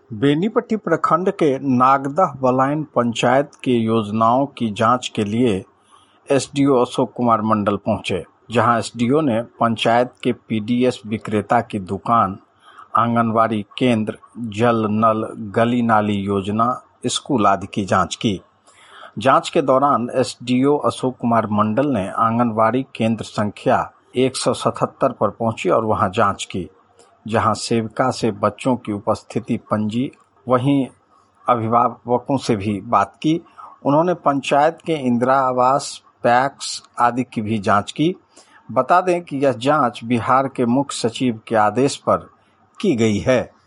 बेनीपट्टी प्रखंड के नागदह बलाइन पंचायत की योजनाओं की जांच के लिए एसडीओ अशोक कुमार मंडल पहुंचे, जहां एसडीओ ने पंचायत के पीडीएस विक्रेता की दुकान, आंगनवाड़ी केंद्र, जल नल गली नाली योजना, स्कूल आदि की जांच की। जांच के दौरान एसडीओ अशोक कुमार मंडल ने आंगनवाड़ी केंद्र संख्या 177 पर पहुंची और वहां जांच की, जहां सेविका से बच्चों की उपस्थिति पंजी, वहीं अभिभावकों से भी बात की। उन्होंने पंचायत के इंदिरा आवास, पैक्स आदि की भी जांच की। बता दें कि यह जांच बिहार के मुख्य सचिव के आदेश पर की गई है।